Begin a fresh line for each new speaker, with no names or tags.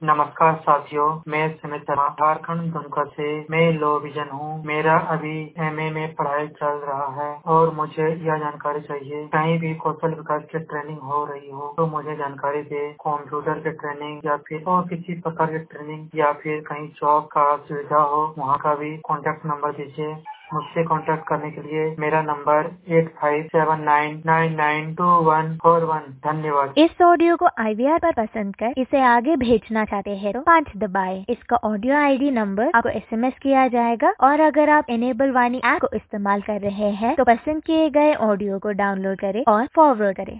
नमस्कार साथियों, मैं सुमित शर्मा झारखंड दुमका से मैं लो विजन हूँ। मेरा अभी एमए में पढ़ाई चल रहा है और मुझे यह जानकारी चाहिए, कहीं भी कौशल विकास की ट्रेनिंग हो रही हो तो मुझे जानकारी दे। कंप्यूटर की ट्रेनिंग या फिर और किसी प्रकार की ट्रेनिंग या फिर कहीं जॉब का सुविधा हो, वहाँ का भी कॉन्टेक्ट नंबर दीजिए। मुझसे कांटेक्ट करने के लिए मेरा नंबर 8579992141। धन्यवाद।
इस ऑडियो को IVR पर पसंद कर इसे आगे भेजना चाहते हैं तो 5 दबाएं। इसका ऑडियो ID नंबर आपको SMS किया जाएगा और अगर आप इनेबल वाणी ऐप को इस्तेमाल कर रहे हैं तो पसंद किए गए ऑडियो को डाउनलोड करें और फॉरवर्ड करें।